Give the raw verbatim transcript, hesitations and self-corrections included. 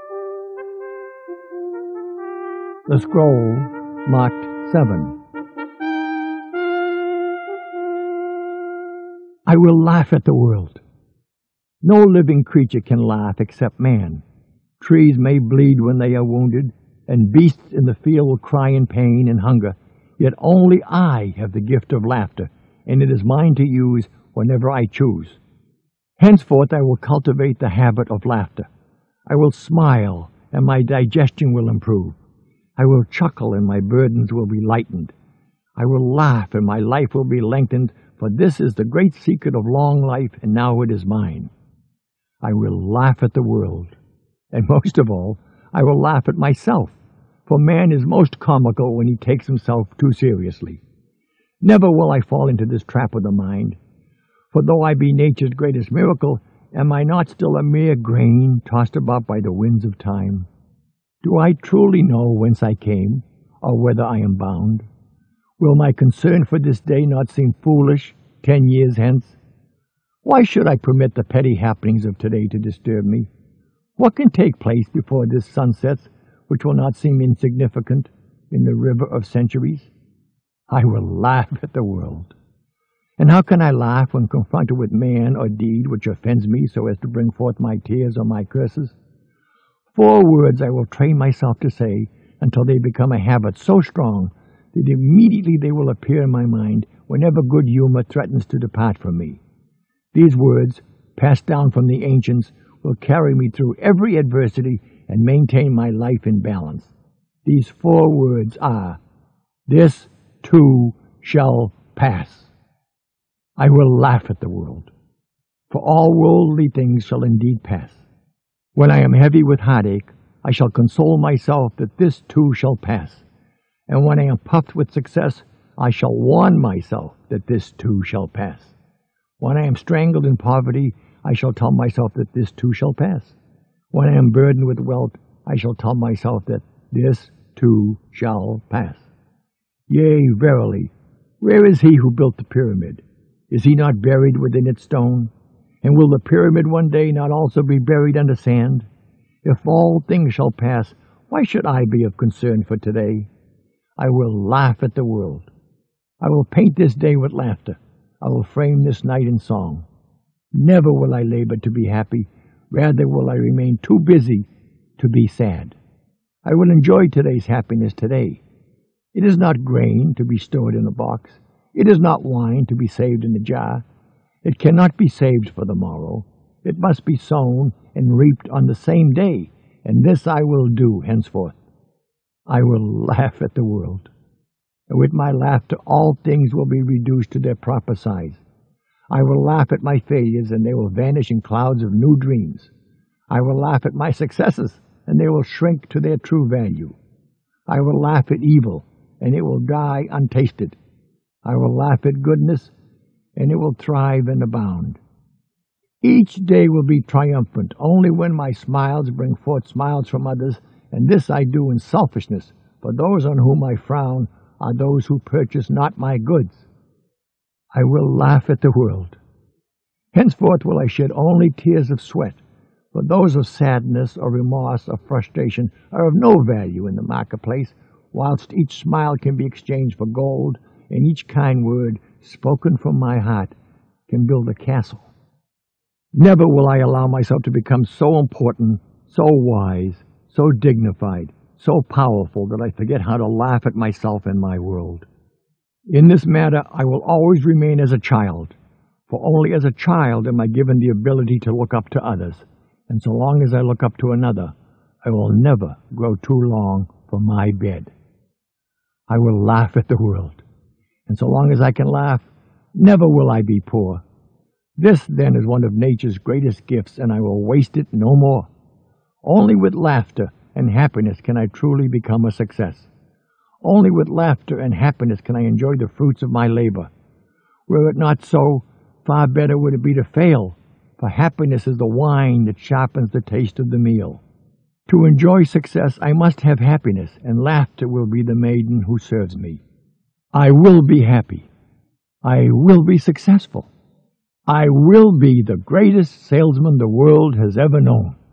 The scroll marked seven. I will laugh at the world. No living creature can laugh except man. Trees may bleed when they are wounded, and beasts in the field will cry in pain and hunger, yet only I have the gift of laughter, and it is mine to use whenever I choose. Henceforth I will cultivate the habit of laughter. I will smile, and my digestion will improve. I will chuckle, and my burdens will be lightened. I will laugh, and my life will be lengthened, for this is the great secret of long life, and now it is mine. I will laugh at the world, and most of all, I will laugh at myself, for man is most comical when he takes himself too seriously. Never will I fall into this trap of the mind, for though I be nature's greatest miracle, am I not still a mere grain tossed about by the winds of time? Do I truly know whence I came, or whither I am bound? Will my concern for this day not seem foolish ten years hence? Why should I permit the petty happenings of today to disturb me? What can take place before this sun sets which will not seem insignificant in the river of centuries? I will laugh at the world. And how can I laugh when confronted with man or deed which offends me so as to bring forth my tears or my curses? Four words I will train myself to say until they become a habit so strong that immediately they will appear in my mind whenever good humor threatens to depart from me. These words, passed down from the ancients, will carry me through every adversity and maintain my life in balance. These four words are, "This too shall pass." I will laugh at the world, for all worldly things shall indeed pass. When I am heavy with heartache, I shall console myself that this too shall pass. And when I am puffed with success, I shall warn myself that this too shall pass. When I am strangled in poverty, I shall tell myself that this too shall pass. When I am burdened with wealth, I shall tell myself that this too shall pass. Yea, verily, where is he who built the pyramid? Is he not buried within its stone? And will the pyramid one day not also be buried under sand? If all things shall pass, why should I be of concern for today? I will laugh at the world. I will paint this day with laughter. I will frame this night in song. Never will I labor to be happy. Rather will I remain too busy to be sad. I will enjoy today's happiness today. It is not grain to be stored in a box. It is not wine to be saved in a jar. It cannot be saved for the morrow. It must be sown and reaped on the same day, and this I will do henceforth. I will laugh at the world. And with my laughter all things will be reduced to their proper size. I will laugh at my failures, and they will vanish in clouds of new dreams. I will laugh at my successes, and they will shrink to their true value. I will laugh at evil, and it will die untasted. I will laugh at goodness, and it will thrive and abound. Each day will be triumphant only when my smiles bring forth smiles from others, and this I do in selfishness, for those on whom I frown are those who purchase not my goods. I will laugh at the world. Henceforth will I shed only tears of sweat, for those of sadness or remorse or frustration are of no value in the marketplace, whilst each smile can be exchanged for gold, and each kind word spoken from my heart can build a castle. Never will I allow myself to become so important, so wise, so dignified, so powerful that I forget how to laugh at myself and my world. In this matter, I will always remain as a child, for only as a child am I given the ability to look up to others, and so long as I look up to another, I will never grow too long for my bed. I will laugh at the world, and so long as I can laugh, never will I be poor. This, then, is one of nature's greatest gifts, and I will waste it no more. Only with laughter and happiness can I truly become a success. Only with laughter and happiness can I enjoy the fruits of my labor. Were it not so, far better would it be to fail, for happiness is the wine that sharpens the taste of the meal. To enjoy success, I must have happiness, and laughter will be the maiden who serves me. I will be happy. I will be successful. I will be the greatest salesman the world has ever known.